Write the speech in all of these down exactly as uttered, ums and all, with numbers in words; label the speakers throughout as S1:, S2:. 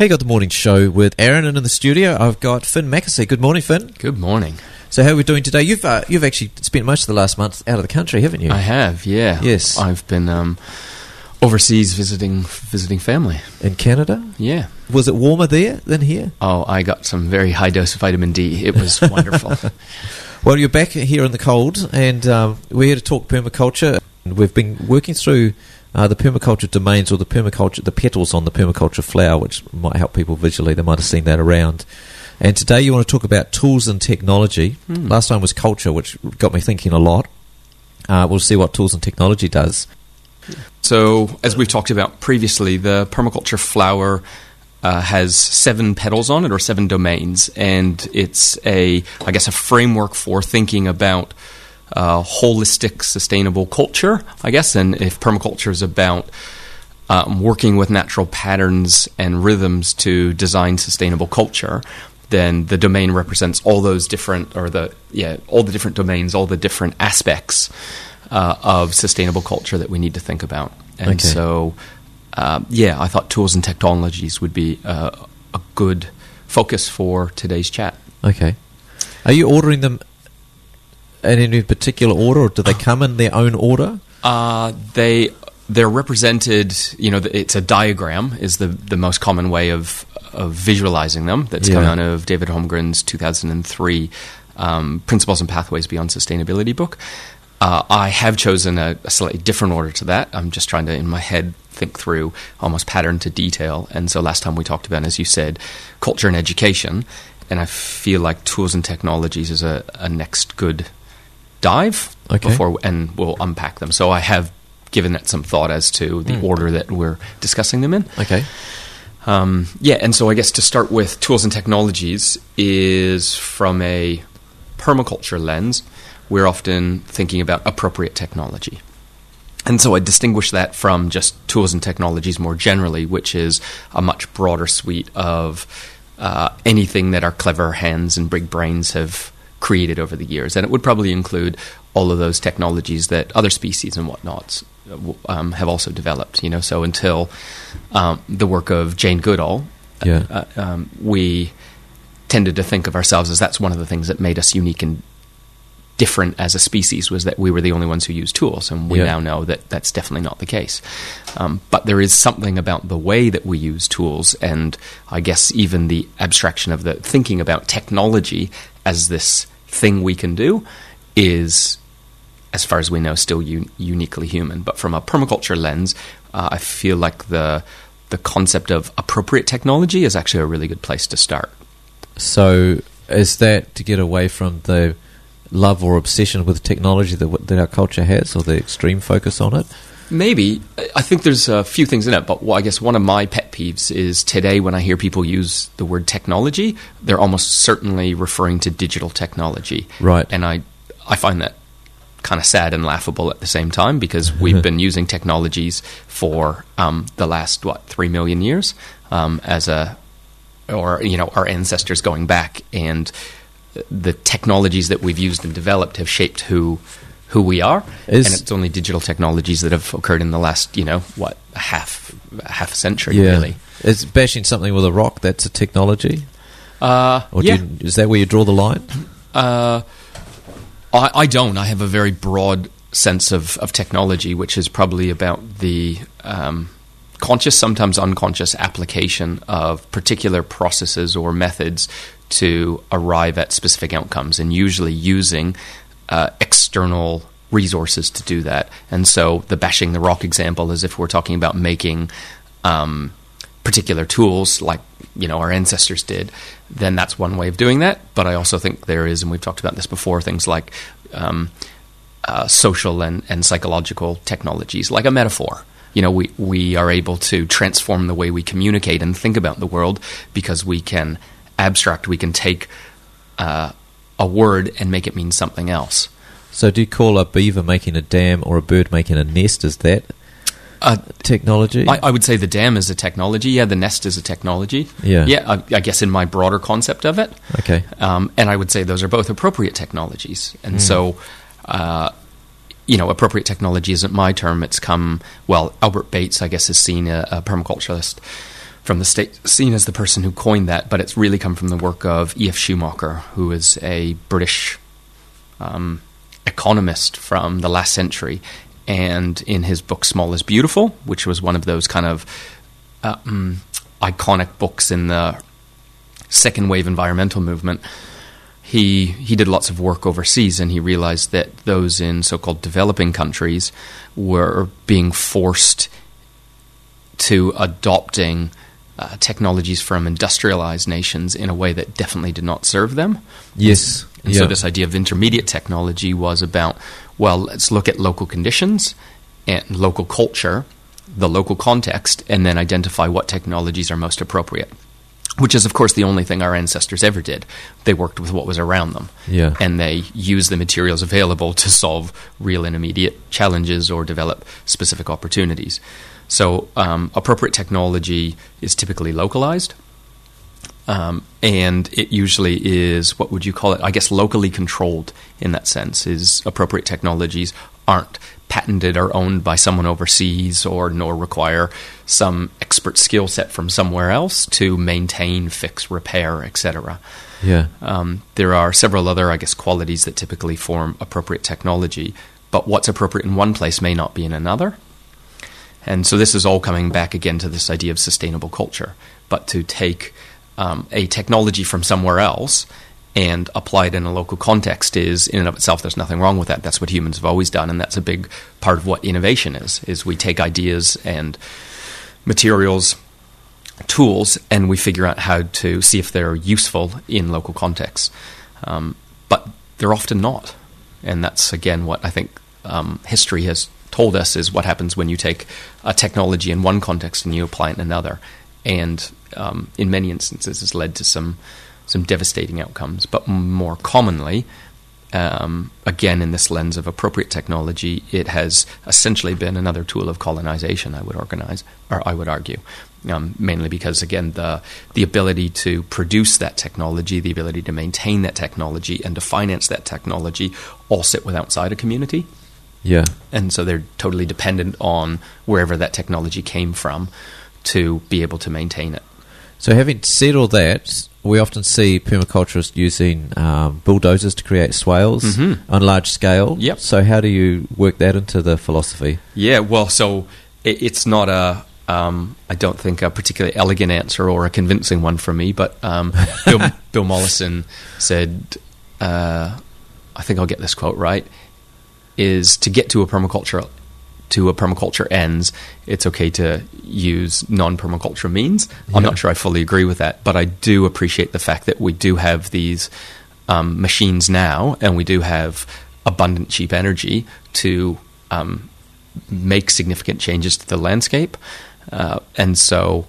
S1: Hey, got the morning show with Aaron, and in the studio I've got Finn Mackesy. Good morning, Finn.
S2: Good morning.
S1: So how are we doing today? You've uh, you've actually spent most of the last month out of the country, haven't you?
S2: I have, yeah.
S1: Yes.
S2: I've been um, overseas visiting visiting family.
S1: In Canada?
S2: Yeah.
S1: Was it warmer there than here?
S2: Oh, I got some very high dose of vitamin D. It was wonderful.
S1: Well, you're back here in the cold, and um, we're here to talk permaculture. We've been working through uh, the permaculture domains, or the permaculture, the petals on the permaculture flower, which might help people visually. They might have seen that around. And today you want to talk about tools and technology.
S2: Mm.
S1: Last time was culture, which got me thinking a lot. Uh, we'll see what tools and technology does.
S2: So, as we've talked about previously, the permaculture flower uh, has seven petals on it, or seven domains, and it's a, I guess, a framework for thinking about uh, holistic, sustainable culture, I guess. And if permaculture is about um, working with natural patterns and rhythms to design sustainable culture, then the domain represents all those different, or the yeah, all the different domains, all the different aspects uh, of sustainable culture that we need to think about. And
S1: okay.
S2: so, uh, yeah, I thought tools and technologies would be uh, a good focus for today's chat.
S1: Okay. Are you ordering them in any particular order, or do they come in their own order?
S2: Uh, they they're represented. You know, it's a diagram is the the most common way of. of visualizing them. That's
S1: yeah.
S2: come out of David Holmgren's two thousand three um, Principles and Pathways Beyond Sustainability book. Uh, I have chosen a, a slightly different order to that. I'm just trying to, in my head, think through almost pattern to detail. And so last time we talked about, as you said, culture and education. And I feel like tools and technologies is a, a next good dive
S1: okay.
S2: before, and we'll unpack them. So I have given that some thought as to the mm. order that we're discussing them in.
S1: Okay.
S2: Um, yeah, and so I guess to start with, tools and technologies is from a permaculture lens. We're often thinking about appropriate technology. And so I distinguish that from just tools and technologies more generally, which is a much broader suite of uh, anything that our clever hands and big brains have created over the years. And it would probably include all of those technologies that other species and whatnots um, have also developed. You know, so until um, the work of Jane Goodall,
S1: yeah.
S2: uh, um, we tended to think of ourselves as that's one of the things that made us unique and different as a species, was that we were the only ones who used tools, and we
S1: yeah.
S2: now know that that's definitely not the case. Um, but there is something about the way that we use tools, and I guess even the abstraction of the thinking about technology as this thing we can do is, as far as we know, still un- uniquely human. But from a permaculture lens, uh, I feel like the the concept of appropriate technology is actually a really good place to start.
S1: So is that to get away from the love or obsession with technology that, that our culture has, or the extreme focus on it?
S2: Maybe. I think there's a few things in it, but I guess one of my pet peeves is today when I hear people use the word technology, they're almost certainly referring to digital technology.
S1: Right.
S2: And I, I find that kind of sad and laughable at the same time, because we've been using technologies for um, the last, what, three million years um, as a, or, you know, our ancestors going back, and the technologies that we've used and developed have shaped who who we are,
S1: is,
S2: and it's only digital technologies that have occurred in the last, you know, what, half half a century,
S1: yeah.
S2: really.
S1: Is bashing something with a rock, that's a technology?
S2: Uh,
S1: or
S2: yeah.
S1: do you, is that where you draw the line?
S2: Uh, I, I don't. I have a very broad sense of, of technology, which is probably about the um, conscious, sometimes unconscious application of particular processes or methods to arrive at specific outcomes, and usually using uh, external resources to do that. And so the bashing the rock example is if we're talking about making um, particular tools like, you know, our ancestors did, then that's one way of doing that. But I also think there is, and we've talked about this before, things like um, uh, social and, and psychological technologies, like a metaphor. You know, we, we are able to transform the way we communicate and think about the world because we can abstract, we can take uh, a word and make it mean something else.
S1: So do you call a beaver making a dam or a bird making a nest, is that uh, technology?
S2: I, I would say the dam is a technology. Yeah, the nest is a technology.
S1: Yeah,
S2: yeah. I, I guess in my broader concept of it.
S1: Okay.
S2: Um, and I would say those are both appropriate technologies. And
S1: mm.
S2: so, uh, you know, appropriate technology isn't my term. It's come, well, Albert Bates, I guess, is seen a, a permaculturalist from the state seen as the person who coined that, but it's really come from the work of E F Schumacher, who is a British um, economist from the last century. And in his book Small is Beautiful, which was one of those kind of uh, um, iconic books in the second wave environmental movement, he he did lots of work overseas, and he realized that those in so-called developing countries were being forced to adopting uh, technologies from industrialized nations in a way that definitely did not serve them.
S1: Yes.
S2: And
S1: yeah.
S2: so this idea of intermediate technology was about, well, let's look at local conditions and local culture, the local context, and then identify what technologies are most appropriate, which is, of course, the only thing our ancestors ever did. They worked with what was around them.
S1: Yeah.
S2: And they used the materials available to solve real and immediate challenges or develop specific opportunities. So um, appropriate technology is typically localized. Um, and it usually is, what would you call it? I guess locally controlled in that sense, is appropriate technologies aren't patented or owned by someone overseas, or nor require some expert skill set from somewhere else to maintain, fix, repair, et cetera.
S1: Yeah.
S2: Um, there are several other, I guess, qualities that typically form appropriate technology, but what's appropriate in one place may not be in another. And so this is all coming back again to this idea of sustainable culture, but to take um, a technology from somewhere else and apply it in a local context is, in and of itself, there's nothing wrong with that. That's what humans have always done, and that's a big part of what innovation is, is we take ideas and materials, tools, and we figure out how to see if they're useful in local contexts. Um, but they're often not. And that's, again, what I think um, history has told us is what happens when you take a technology in one context and you apply it in another. And um, in many instances has led to some some devastating outcomes. But more commonly, um, again, in this lens of appropriate technology, it has essentially been another tool of colonization, I would organize, or I would argue. Um, mainly because, again, the the ability to produce that technology, the ability to maintain that technology, and to finance that technology all sit with outside a community.
S1: Yeah.
S2: And so they're totally dependent on wherever that technology came from to be able to maintain it.
S1: So having said all that, we often see permaculturists using um, bulldozers to create swales
S2: Mm-hmm.
S1: on large scale.
S2: Yep.
S1: So how do you work that into the philosophy?
S2: Yeah, well, so it, it's not a, um, I don't think, a particularly elegant answer or a convincing one for me, but um, Bill, Bill Mollison said, uh, I think I'll get this quote right, is to get to a permaculture to a permaculture ends, it's okay to use non-permaculture means. Yeah. I'm not sure I fully agree with that, but I do appreciate the fact that we do have these um, machines now, and we do have abundant cheap energy to um, make significant changes to the landscape. Uh, and so,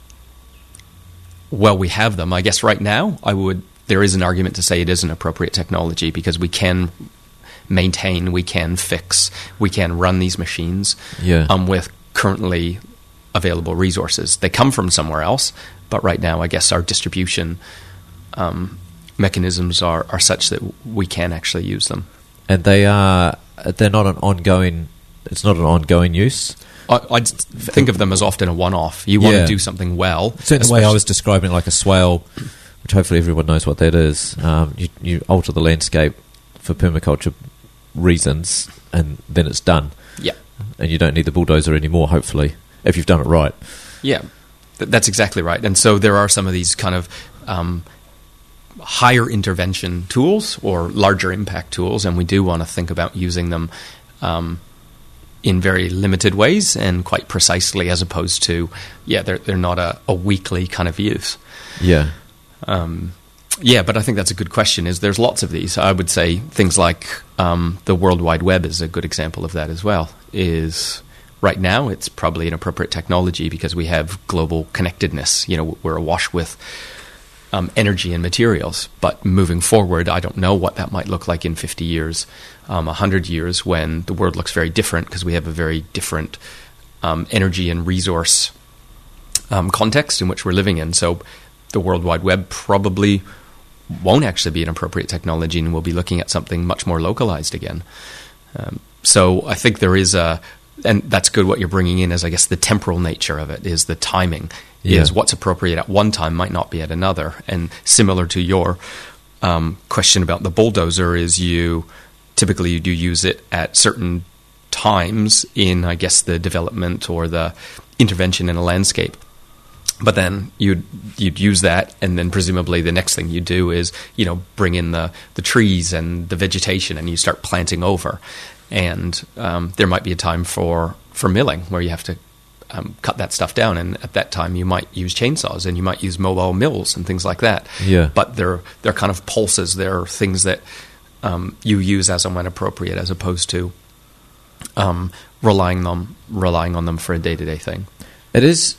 S2: well, we have them. I guess right now, I would. There is an argument to say it is an appropriate technology because we can maintain, we can fix, we can run these machines
S1: yeah.
S2: um, with currently available resources. They come from somewhere else, but right now I guess our distribution um, mechanisms are, are such that we can actually use them.
S1: And they are, they're not an ongoing, it's not an ongoing use?
S2: I I'd think of them as often a one-off. You want
S1: yeah.
S2: to do something well.
S1: Certainly the way I was describing like a swale, which hopefully everyone knows what that is. Um, you, you alter the landscape for permaculture reasons, and then it's done.
S2: Yeah.
S1: And you don't need the bulldozer anymore, hopefully, if you've done it right.
S2: Yeah, th- that's exactly right. And so there are some of these kind of um, higher intervention tools or larger impact tools, and we do want to think about using them um, in very limited ways and quite precisely, as opposed to, yeah, they're, they're not a, a weekly kind of use.
S1: Yeah.
S2: Um, yeah, but I think that's a good question. Is there's lots of these. I would say things like um, the World Wide Web is a good example of that as well. Is right now it's probably an appropriate technology because we have global connectedness. You know, we're awash with um, energy and materials. But moving forward, I don't know what that might look like in fifty years, um, one hundred years, when the world looks very different because we have a very different um, energy and resource um, context in which we're living in. So the World Wide Web probably won't actually be an appropriate technology, and we'll be looking at something much more localized again. Um, so I think there is a, and that's good what you're bringing in is, I guess, the temporal nature of it, is the timing.
S1: Yeah.
S2: Is what's appropriate at one time might not be at another. And similar to your um, question about the bulldozer, is you typically you do use it at certain times in, I guess, the development or the intervention in a landscape. But then you'd you'd use that, and then presumably the next thing you do is, you know, bring in the, the trees and the vegetation, and you start planting over. And um, there might be a time for, for milling where you have to um, cut that stuff down, and at that time you might use chainsaws and you might use mobile mills and things like that.
S1: Yeah.
S2: But they're they're kind of pulses. They're things that um, you use as and when appropriate, as opposed to um, relying them relying on them for a day to day thing.
S1: It is.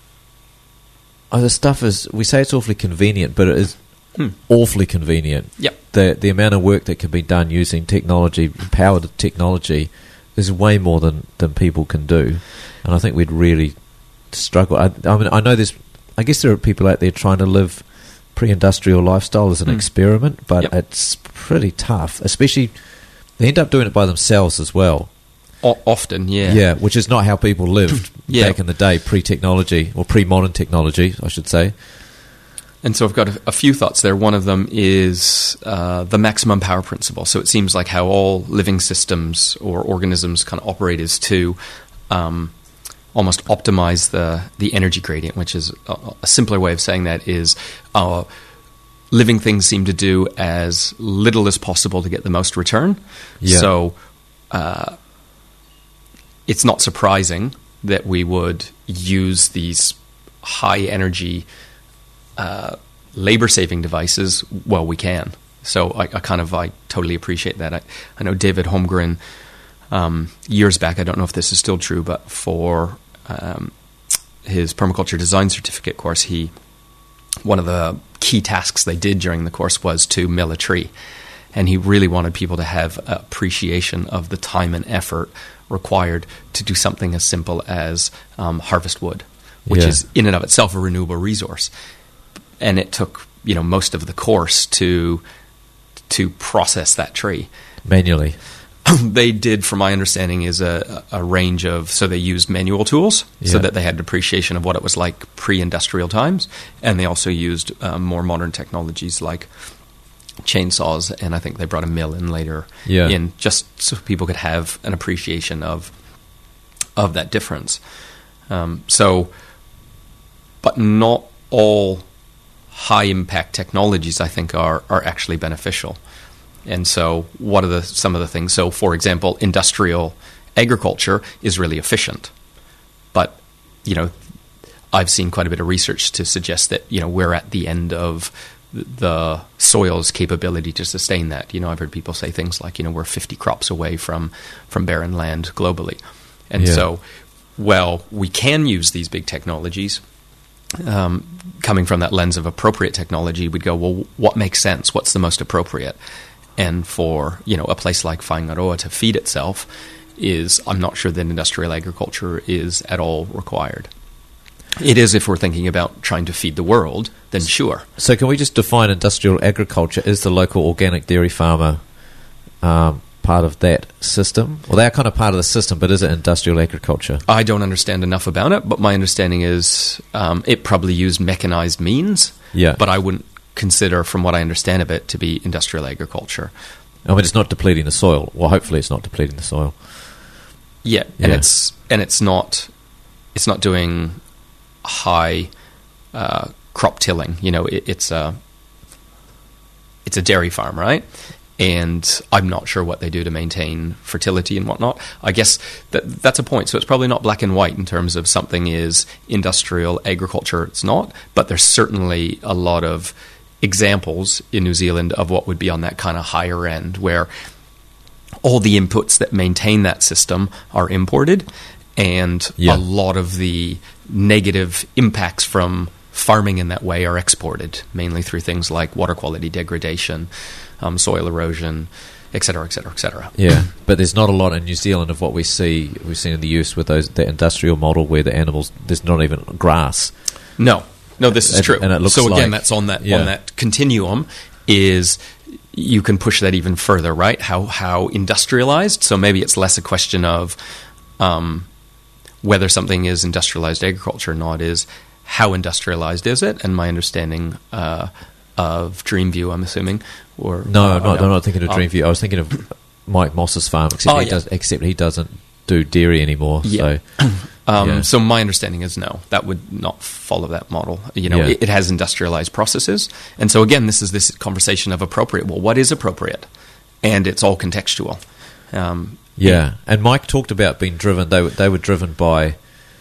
S1: Oh, the stuff is, we say it's awfully convenient, but it is hmm. awfully convenient.
S2: Yep.
S1: The the amount of work that can be done using technology, powered technology, is way more than, than people can do. And I think we'd really struggle. I, I mean, I know there's, I guess there are people out there trying to live pre-industrial lifestyle as an
S2: hmm.
S1: experiment, but
S2: yep.
S1: it's pretty tough, especially, they end up doing it by themselves as well.
S2: O- often, yeah.
S1: Yeah, which is not how people lived
S2: yeah.
S1: back in the day, pre-technology, or pre-modern technology, I should say.
S2: And so I've got a, a few thoughts there. One of them is uh, the maximum power principle. So it seems like how all living systems or organisms kind of operate is to um, almost optimize the, the energy gradient, which is a, a simpler way of saying that is uh, living things seem to do as little as possible to get the most return.
S1: Yeah.
S2: So uh, it's not surprising that we would use these high energy uh, labor saving devices while we can. So I, I kind of I totally appreciate that. I, I know David Holmgren um, years back, I don't know if this is still true, but for um, his permaculture design certificate course, he one of the key tasks they did during the course was to mill a tree. And he really wanted people to have appreciation of the time and effort required to do something as simple as um, harvest wood, which
S1: yeah.
S2: is in and of itself a renewable resource. And it took, you know, most of the course to to process that tree
S1: manually.
S2: They did, from my understanding, is a, a range of, so they used manual tools
S1: yeah.
S2: so that they had appreciation of what it was like pre-industrial times, and they also used um, more modern technologies like chainsaws, and I think they brought a mill in later
S1: yeah.
S2: in, just so people could have an appreciation of of that difference. Um, so, but not all high impact technologies, I think, are are actually beneficial. And so, what are the some of the things? So, for example, industrial agriculture is really efficient, but you know, I've seen quite a bit of research to suggest that you know we're at the end of the soil's capability to sustain that. You know, I've heard people say things like, you know, we're fifty crops away from from barren land globally, and
S1: yeah.
S2: so, well, we can use these big technologies. Um, coming from that lens of appropriate technology, we'd go, well, what makes sense? What's the most appropriate? And for, you know, a place like Whangaroa to feed itself is, I'm not sure that industrial agriculture is at all required. It is if we're thinking about trying to feed the world, then sure.
S1: So can we just define industrial agriculture? Is the local organic dairy farmer um, part of that system? Well, they're kind of part of the system, but is it industrial agriculture?
S2: I don't understand enough about it, but my understanding is um, it probably used mechanized means,
S1: yeah.
S2: but I wouldn't consider, from what I understand of it, to be industrial agriculture.
S1: I mean, it's not depleting the soil. Well, hopefully it's not depleting the soil.
S2: Yeah, and
S1: Yeah.
S2: it's and it's not it's not doing high uh, crop tilling. You know, it, it's a it's a dairy farm, right? And I'm not sure what they do to maintain fertility and whatnot. I guess that that's a point. So it's probably not black and white in terms of something is industrial agriculture. It's not, but there's certainly a lot of examples in New Zealand of what would be on that kind of higher end, where all the inputs that maintain that system are imported, and
S1: yeah.
S2: a lot of the negative impacts from farming in that way are exported, mainly through things like water quality degradation, um, soil erosion, et cetera, et cetera, et cetera.
S1: Yeah, but there's not a lot in New Zealand of what we see we've seen in the U S with those that industrial model where the animals, there's not even grass.
S2: No, no, this is
S1: and,
S2: true.
S1: And it looks
S2: so again,
S1: like,
S2: that's on that
S1: yeah.
S2: on that continuum. Is you can push that even further, right? How how industrialized? So maybe it's less a question of um, whether something is industrialized agriculture or not. Is how industrialized is it? And my understanding uh, of Dreamview, I'm assuming, or
S1: no,
S2: uh,
S1: I'm not,
S2: no.
S1: I'm not thinking of
S2: Oh.
S1: Dreamview. I was thinking of Mike Moss's farm, except
S2: Oh,
S1: he
S2: yeah.
S1: does, except he doesn't do dairy anymore.
S2: Yeah.
S1: So,
S2: Um,
S1: yeah.
S2: So my understanding is no, that would not follow that model. You know,
S1: Yeah.
S2: it, it has industrialized processes, and so again, this is this conversation of appropriate. Well, what is appropriate? And it's all contextual. Um,
S1: yeah, and Mike talked about being driven. They were, they were driven by,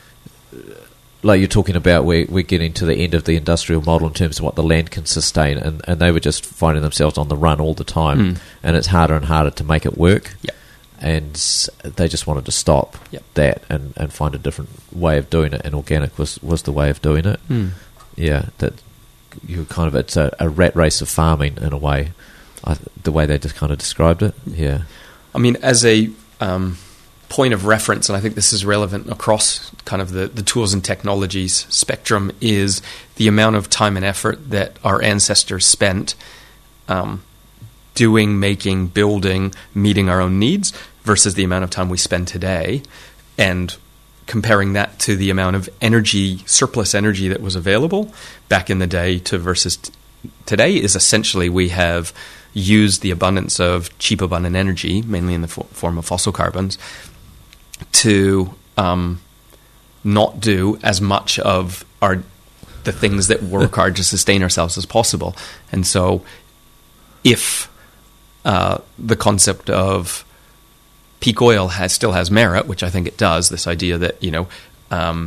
S1: like you're talking about, we're, we're getting to the end of the industrial model in terms of what the land can sustain, and, and they were just finding themselves on the run all the time,
S2: Mm.
S1: and it's harder and harder to make it work.
S2: Yeah.
S1: And s- they just wanted to stop
S2: Yep.
S1: that and, and find a different way of doing it, and organic was, was the way of doing it.
S2: Mm.
S1: Yeah, that you kind of it's a, a rat race of farming in a way, I, the way they just kind of described it. Yeah,
S2: I mean, as a um, point of reference, and I think this is relevant across kind of the, the tools and technologies spectrum, is the amount of time and effort that our ancestors spent um, doing, making, building, meeting our own needs versus the amount of time we spend today, and comparing that to the amount of energy, surplus energy that was available back in the day to versus t- today is essentially we have used the abundance of cheap, abundant energy, mainly in the fo- form of fossil carbons, to um, not do as much of our the things that were required to sustain ourselves as possible. And so if uh, the concept of peak oil has still has merit, which I think it does, this idea that, you know, um,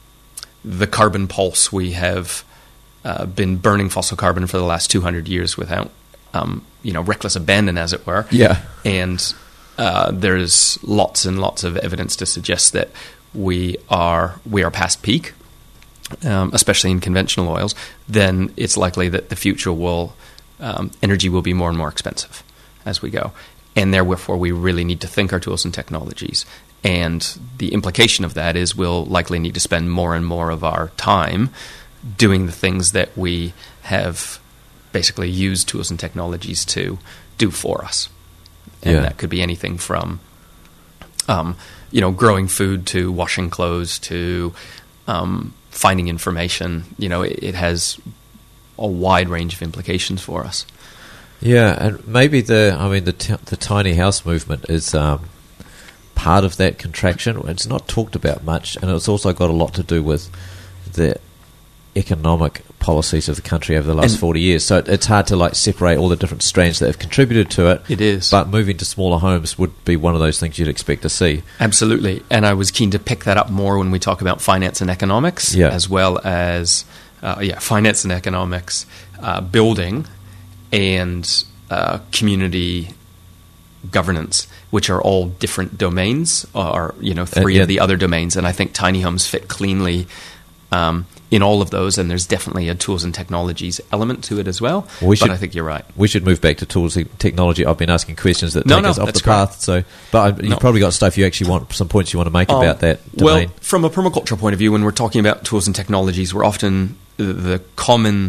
S2: the carbon pulse, we have uh, been burning fossil carbon for the last two hundred years without, um, you know, reckless abandon, as it were.
S1: yeah,
S2: And uh, there's lots and lots of evidence to suggest that we are we are past peak, um, especially in conventional oils. Then it's likely that the future will um, energy will be more and more expensive as we go, and therefore we really need to think our tools and technologies. And the implication of that is we'll likely need to spend more and more of our time doing the things that we have basically used tools and technologies to do for us. And
S1: Yeah.
S2: that could be anything from, um, you know, growing food to washing clothes to um, finding information. You know, it, it has a wide range of implications for us.
S1: yeah, and maybe the I mean the t- the tiny house movement is um, part of that contraction. It's not talked about much, and it's also got a lot to do with the economic policies of the country over the last
S2: And-
S1: forty years. So it, it's hard to like separate all the different strands that have contributed to it.
S2: It is.
S1: But moving to smaller homes would be one of those things you'd expect to see.
S2: Absolutely. And I was keen to pick that up more when we talk about finance and economics,
S1: Yeah.
S2: as well as, uh, yeah, finance and economics, uh, building, and uh, community governance, which are all different domains, or, you know, three
S1: Uh, yeah.
S2: of the other domains. And I think tiny homes fit cleanly um, in all of those, and there's definitely a tools and technologies element to it as well.
S1: We
S2: but
S1: should-
S2: I think you're right.
S1: We should move back to tools and technology. I've been asking questions that
S2: No,
S1: take
S2: no,
S1: us off the
S2: that's great.
S1: path. So, but I, you've
S2: No.
S1: probably got stuff you actually want, some points you want to make
S2: Um,
S1: about that
S2: Well,
S1: domain.
S2: from a permaculture point of view, when we're talking about tools and technologies, we're often the, the common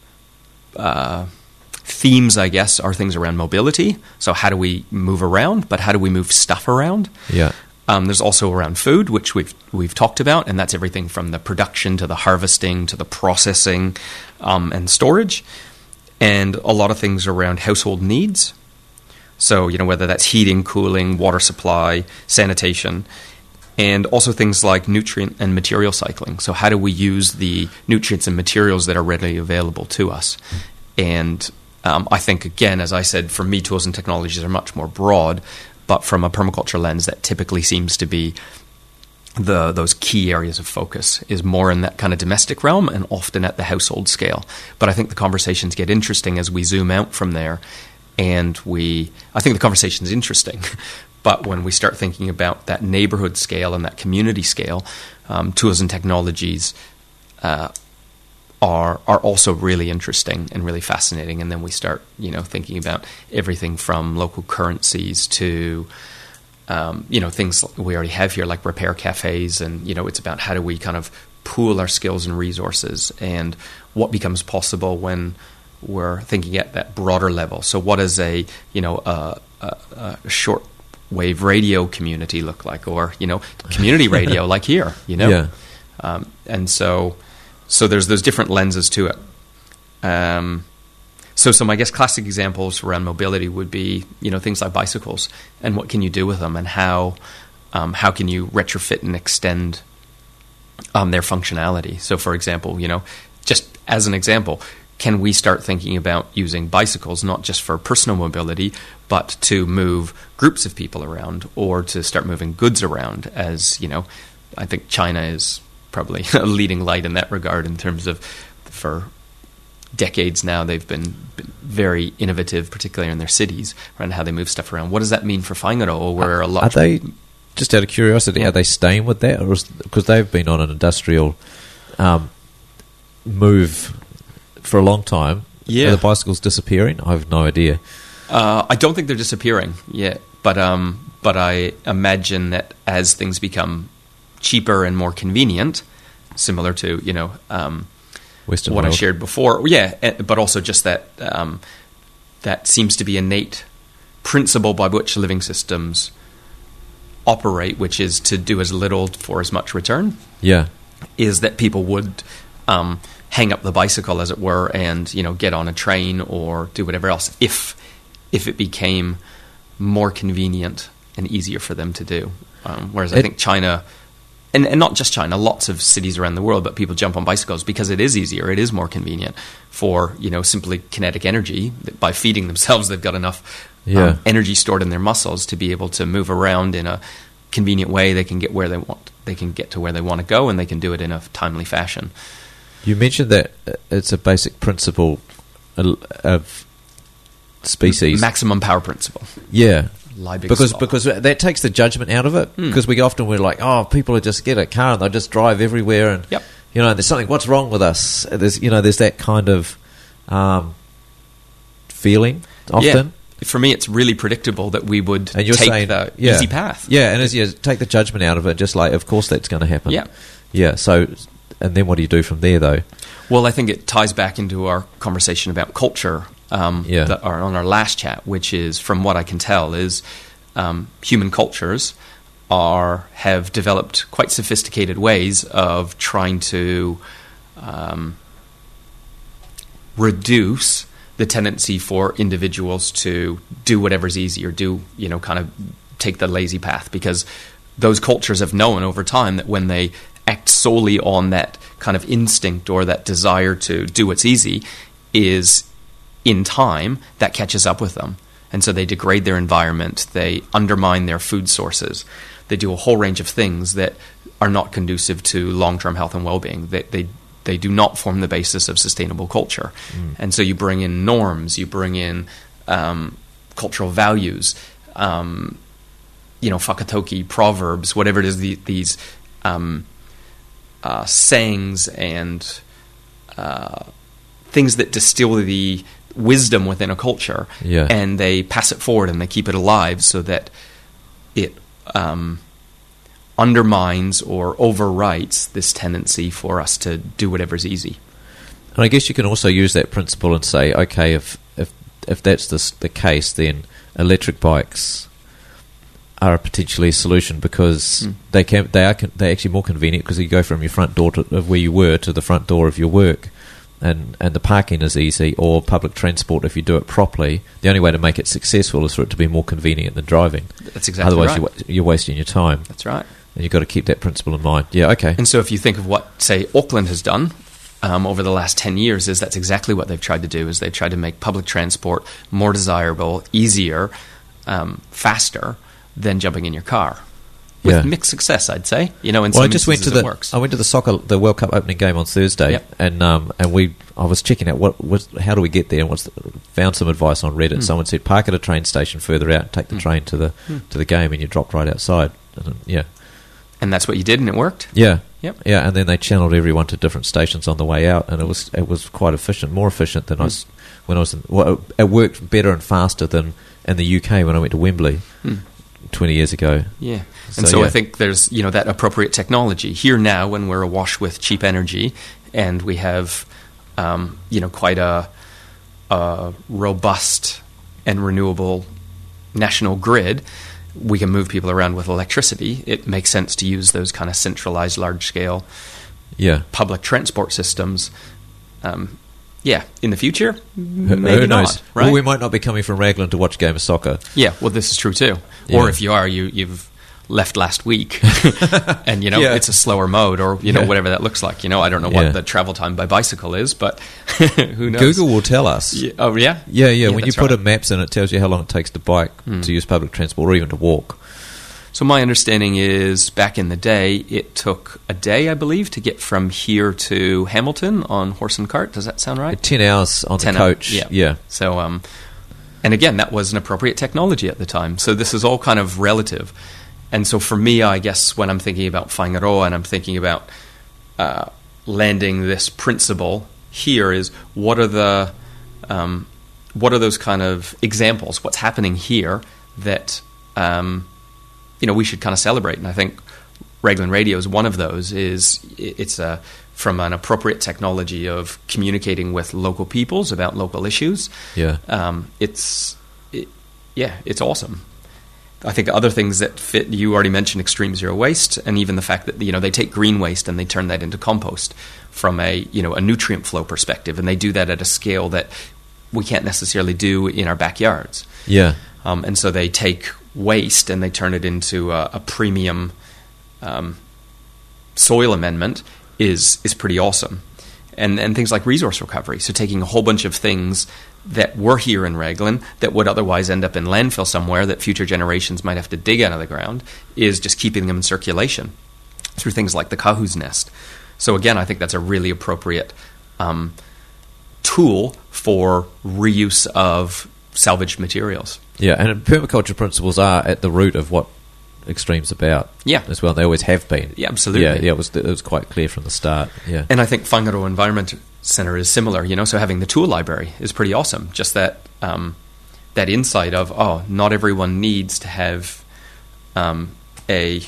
S2: uh, themes, I guess, are things around mobility. So how do we move around, but how do we move stuff around?
S1: Yeah,
S2: Um, there's also around food, which we've we've talked about, and that's everything from the production to the harvesting to the processing um, and storage, and a lot of things around household needs. So, you know, whether that's heating, cooling, water supply, sanitation, and also things like nutrient and material cycling. So how do we use the nutrients and materials that are readily available to us? And um, I think, again, as I said, for me, tools and technologies are much more broad, but from a permaculture lens, that typically seems to be the those key areas of focus, is more in that kind of domestic realm and often at the household scale. But I think the conversations get interesting as we zoom out from there, and we I think the conversation is interesting. But when we start thinking about that neighborhood scale and that community scale, um, tools and technologies uh, are are also really interesting and really fascinating. And then we start, you know, thinking about everything from local currencies to, um, you know, things we already have here like repair cafes, and, you know, it's about how do we kind of pool our skills and resources, and what becomes possible when we're thinking at that broader level. So what does a, you know, a, a, a short wave radio community look like, or, you know, community radio like here, you know?
S1: Yeah.
S2: Um, and so so there's those different lenses to it. Um, so some, I guess, classic examples around mobility would be, you know, things like bicycles, and what can you do with them, and how um, how can you retrofit and extend um, their functionality. So, for example, you know, just as an example, can we start thinking about using bicycles not just for personal mobility, but to move groups of people around, or to start moving goods around? As you know, I think China is probably a leading light in that regard, in terms of, for decades now, they've been, been very innovative, particularly in their cities, around how they move stuff around. What does that mean for Whangaroa, where a lot
S1: are they, just out of curiosity,
S2: yeah.
S1: are they staying with that, or because they've been on an industrial um, move for a long time?
S2: Yeah.
S1: Are the bicycles disappearing? I have no idea.
S2: Uh, I don't think they're disappearing yet, but um, but I imagine that as things become cheaper and more convenient, similar to, you know, um,
S1: Western
S2: what
S1: world.
S2: I shared before, yeah, but also just that um, that seems to be an innate principle by which living systems operate, which is to do as little for as much return.
S1: Yeah,
S2: is that people would um, hang up the bicycle, as it were, and, you know, get on a train or do whatever else if if it became more convenient and easier for them to do. Um, whereas I
S1: it,
S2: think China, and, and not just China, lots of cities around the world, but people jump on bicycles because it is easier, it is more convenient for, you know, simply kinetic energy. By feeding themselves, they've got enough
S1: yeah.
S2: um, energy stored in their muscles to be able to move around in a convenient way. They can get where they want. They can get to where they want to go, and they can do it in a timely fashion.
S1: You mentioned that it's a basic principle of species.
S2: Maximum power principle.
S1: Yeah.
S2: Lie big,
S1: because
S2: small.
S1: because that takes the judgment out of it. Because
S2: Hmm.
S1: we often we're like, oh, people will just get a car and they'll just drive everywhere, and
S2: Yep.
S1: you know, there's something. What's wrong with us? There's you know, there's that kind of um, feeling often.
S2: Yeah. For me, it's really predictable that we would
S1: And you're
S2: take
S1: saying
S2: the
S1: yeah.
S2: easy path.
S1: Yeah, and as you take the judgment out of it, just like, of course, that's going to happen.
S2: Yeah.
S1: Yeah. So, and then what do you do from there, though?
S2: Well, I think it ties back into our conversation about culture um,
S1: Yeah.
S2: that are on our last chat, which is, from what I can tell, is um, human cultures are have developed quite sophisticated ways of trying to um, reduce the tendency for individuals to do whatever's easy, or do, you know, kind of take the lazy path, because those cultures have known over time that when they act solely on that kind of instinct or that desire to do what's easy, is in time that catches up with them. And so they degrade their environment, they undermine their food sources, they do a whole range of things that are not conducive to long-term health and well-being. They, they they do not form the basis of sustainable culture. Mm. And so you bring in norms, you bring in um, cultural values, um, you know, Whakatoki proverbs, whatever it is, the, these um, uh, sayings and uh, things that distill the wisdom within a culture,
S1: yeah.
S2: and they pass it forward and they keep it alive so that it um, undermines or overwrites this tendency for us to do whatever's easy.
S1: And I guess you can also use that principle and say, okay, if if if that's the the case, then electric bikes are potentially a solution, because mm. they can they are they're actually more convenient, because you go from your front door to, of where you were to the front door of your work, and and the parking is easy, or public transport if you do it properly. The only way to make it successful is for it to be more convenient than driving.
S2: That's exactly
S1: Otherwise,
S2: right.
S1: Otherwise, you're, you're wasting your time.
S2: That's right.
S1: And you've got to keep that principle in mind. Yeah, okay.
S2: And so if you think of what, say, Auckland has done um, over the last ten years, is that's exactly what they've tried to do, is they've tried to make public transport more desirable, easier, um, faster than jumping in your car. With
S1: yeah.
S2: mixed success, I'd say. You know, in
S1: well,
S2: some
S1: I just went to
S2: instances
S1: the
S2: it works.
S1: I went to the soccer the World Cup opening game on Thursday,
S2: Yep.
S1: and um, and we I was checking out what was how do we get there, and what's the, found some advice on Reddit.
S2: Mm.
S1: Someone said park at a train station further out, and take the
S2: Mm.
S1: train to the
S2: Mm.
S1: to the game, and you dropped right outside. And, yeah,
S2: And that's what you did, and it worked?
S1: yeah,
S2: Yep.
S1: yeah. And then they channeled everyone to different stations on the way out, and it was it was quite efficient, more efficient than
S2: Mm.
S1: I was when I was. In, well, it worked better and faster than in the U K when I went to Wembley
S2: Mm.
S1: twenty years ago.
S2: Yeah. And
S1: So,
S2: so
S1: yeah.
S2: I think there's, you know, that appropriate technology. Here now, when we're awash with cheap energy, and we have, um, you know, quite a, a robust and renewable national grid, we can move people around with electricity. It makes sense to use those kind of centralized, large-scale yeah. public transport systems. Um, yeah, in the future, maybe
S1: Who knows?
S2: not, right?
S1: Well, we might not be coming from Raglan to watch a game of soccer.
S2: Yeah, well, this is true too.
S1: Yeah.
S2: Or if you are, you, you've left last week, and you know
S1: Yeah.
S2: it's a slower mode, or you know
S1: Yeah.
S2: whatever that looks like. You know, I don't know
S1: Yeah.
S2: what the travel time by bicycle is, but who knows?
S1: Google will tell us.
S2: Yeah. Oh yeah,
S1: Yeah, yeah. when you
S2: that's
S1: put
S2: right.
S1: a maps in, it tells you how long it takes to bike,
S2: Hmm.
S1: to use public transport, or even to walk.
S2: So my understanding is back in the day, it took a day, I believe, to get from here to Hamilton on horse and cart. Does that sound right?
S1: Ten hours on
S2: Ten
S1: the coach.
S2: hours,
S1: Yeah.
S2: So, um, and again, that was an appropriate technology at the time. So this is all kind of relative. And so for me, I guess when I'm thinking about Whangaroa and I'm thinking about uh, landing this principle here, is what are the um, what are those kind of examples? What's happening here that um, you know we should kind of celebrate? And I think Raglan Radio is one of those. Is it's a from an appropriate technology of communicating with local peoples about local issues.
S1: Yeah.
S2: Um, it's it, yeah, it's awesome. I think other things that fit, you already mentioned extreme zero waste, and even the fact that you know they take green waste and they turn that into compost from a you know a nutrient flow perspective, and they do that at a scale that we can't necessarily do in our backyards.
S1: Yeah.
S2: Um, and so they take waste and they turn it into a, a premium um, soil amendment is is pretty awesome. And and things like resource recovery, so taking a whole bunch of things that were here in Raglan that would otherwise end up in landfill somewhere that future generations might have to dig out of the ground, is just keeping them in circulation through things like the Kahu's nest. So again, I think that's a really appropriate um, tool for reuse of salvaged materials.
S1: Yeah, and permaculture principles are at the root of what Extreme's about.
S2: Yeah.
S1: As well. They always have been.
S2: Yeah, absolutely.
S1: Yeah, yeah, it was it was quite clear from the start. Yeah.
S2: And I think Whangaroa Environment Centre is similar, you know, so having the tool library is pretty awesome. Just that um, that insight of, oh, not everyone needs to have um, a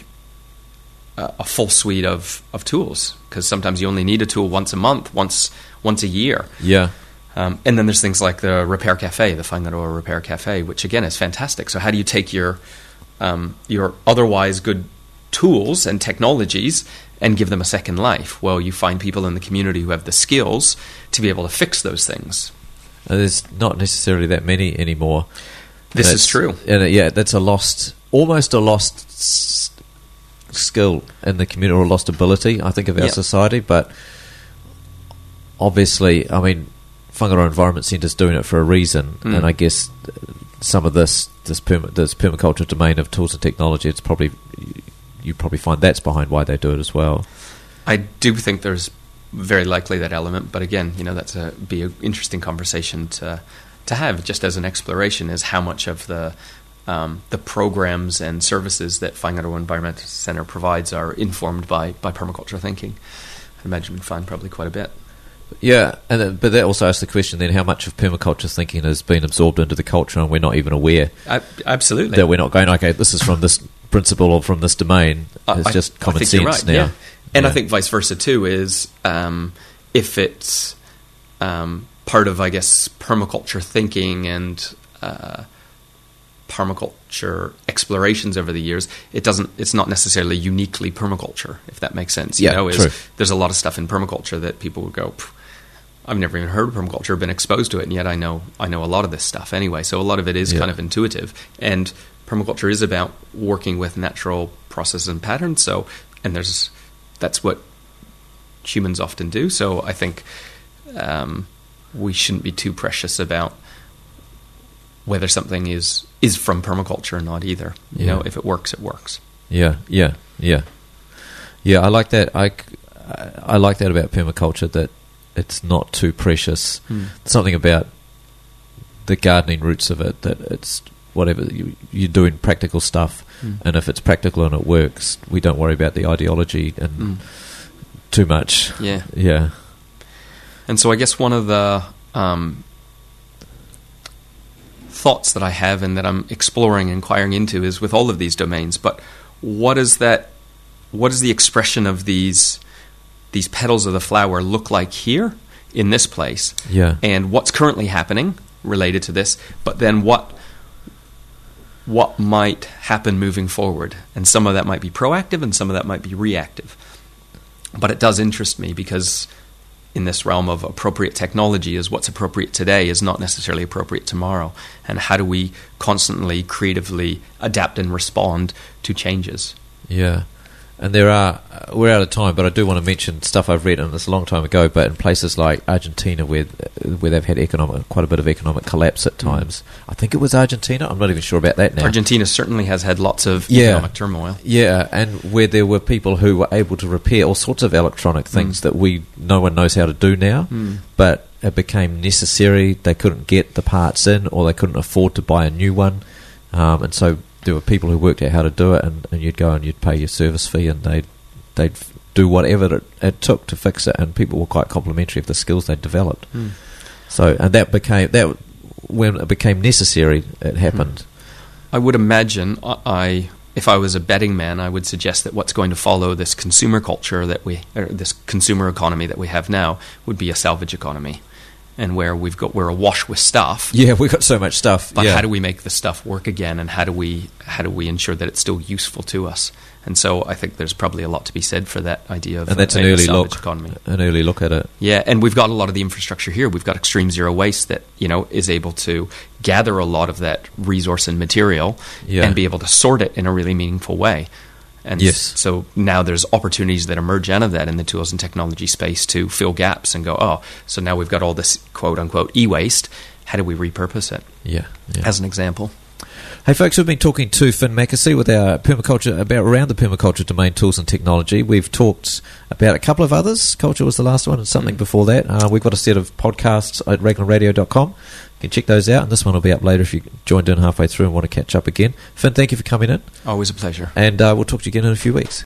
S2: a full suite of, of tools, because sometimes you only need a tool once a month, once once a year.
S1: Yeah.
S2: Um, and then there's things like the Repair Cafe, the Whangaroa Repair Cafe, which again is fantastic. So how do you take your um, your otherwise good tools and technologies and give them a second life? Well, you find people in the community who have the skills to be able to fix those things.
S1: Uh, there's not necessarily that many anymore.
S2: This
S1: And
S2: is
S1: it's-
S2: true.
S1: And uh, yeah, that's a lost, almost a lost s- skill in the community, or a lost ability, I think, of our
S2: Yeah.
S1: society. But obviously, I mean, Whangaroa Environment Centre's doing it for a reason,
S2: Mm.
S1: and I guess uh, some of this this, perma- this permaculture domain of tools and technology, it's probably you probably find that's behind why they do it as well.
S2: I do think there's very likely that element, but again, you know, that's a be an interesting conversation to to have, just as an exploration, is how much of the um, the programs and services that Whangaroa Environmental Centre provides are informed by, by permaculture thinking. I imagine we'd find probably quite a bit.
S1: Yeah, and uh, but that also asks the question then: how much of permaculture thinking has been absorbed into the culture, and we're not even aware
S2: I, absolutely.
S1: that we're not going, okay, this is from this principle or from this domain.
S2: I-
S1: It's
S2: I-
S1: just
S2: I
S1: common
S2: think you're
S1: sense
S2: right,
S1: now.
S2: yeah. And I
S1: Yeah.
S2: think vice versa too is um, if it's um, part of, I guess, permaculture thinking and uh, permaculture explorations over the years, it doesn't. It's not necessarily uniquely permaculture, if that makes sense. You
S1: Yeah,
S2: know, is
S1: true.
S2: there's a lot of stuff in permaculture that people would go, "Pff, I've never even heard of permaculture, been exposed to it, and yet I know I know a lot of this stuff anyway. So a lot of it is
S1: Yeah.
S2: kind of intuitive, and permaculture is about working with natural processes and patterns. So, and there's that's what humans often do. So I think um, we shouldn't be too precious about whether something is is from permaculture or not either. You
S1: Yeah.
S2: know, if it works, it works.
S1: Yeah, yeah, yeah, yeah. I like that. I, I like that about permaculture, that it's not too precious.
S2: Hmm.
S1: Something about the gardening roots of it, that it's whatever you, you're doing practical stuff,
S2: Hmm.
S1: and if it's practical and it works, we don't worry about the ideology and
S2: Mm.
S1: too much.
S2: Yeah.
S1: Yeah,
S2: And so I guess one of the um, thoughts that I have and that I'm exploring, inquiring into, is with all of these domains. But what is that? What is the expression of these these petals of the flower look like here in this place?
S1: yeah,
S2: And what's currently happening related to this? But then what? What might happen moving forward? And some of that might be proactive, and some of that might be reactive. but it does interest me because in this realm of appropriate technology is what's appropriate today is not necessarily appropriate tomorrow. And how do we constantly, creatively adapt and respond to changes?
S1: Yeah. And there are, uh, we're out of time, but I do want to mention stuff I've read, and it's a long time ago, but in places like Argentina where where they've had economic, quite a bit of economic collapse at times. Mm. I think it was Argentina. I'm not even sure about that now.
S2: Argentina certainly has had lots of
S1: yeah.
S2: economic turmoil.
S1: Yeah, and where there were people who were able to repair all sorts of electronic things mm. that we no one knows how to do now, mm. but it became necessary. They couldn't get the parts in, or they couldn't afford to buy a new one, um, and so there were people who worked out how to do it, and, and you'd go and you'd pay your service fee, and they'd they'd do whatever it, it took to fix it, and people were quite complimentary of the skills they'd developed. Mm. So, and that became that when it became necessary, it happened. Mm.
S2: I would imagine, I if I was a betting man, I would suggest that what's going to follow this consumer culture that we, or this consumer economy that we have now, would be a salvage economy. And where we've got we're awash with stuff.
S1: Yeah, we've got so much stuff.
S2: But
S1: yeah.
S2: how do we make the stuff work again? And how do we how do we ensure that it's still useful to us? And so I think there's probably a lot to be said for that idea of
S1: and that's
S2: a,
S1: an early
S2: salvage
S1: look,
S2: economy.
S1: An early look at it.
S2: Yeah, and we've got a lot of the infrastructure here. We've got Extreme Zero Waste that you know is able to gather a lot of that resource and material
S1: yeah.
S2: and be able to sort it in a really meaningful way. And
S1: yes.
S2: so now there's opportunities that emerge out of that in the tools and technology space to fill gaps and go, oh, so now we've got all this quote-unquote e-waste. How do we repurpose it?
S1: Yeah, yeah.
S2: As an example.
S1: Hey folks, we've been talking to Finn Mackesy with our permaculture, about around the permaculture domain, tools and technology. We've talked about a couple of others. Culture was the last one, and something mm. before that. Uh, we've got a set of podcasts at raglan radio dot com. You can check those out, and this one will be up later if you joined in halfway through and want to catch up again. Finn, thank you for coming in.
S2: Always a pleasure.
S1: And uh, we'll talk to you again in a few weeks.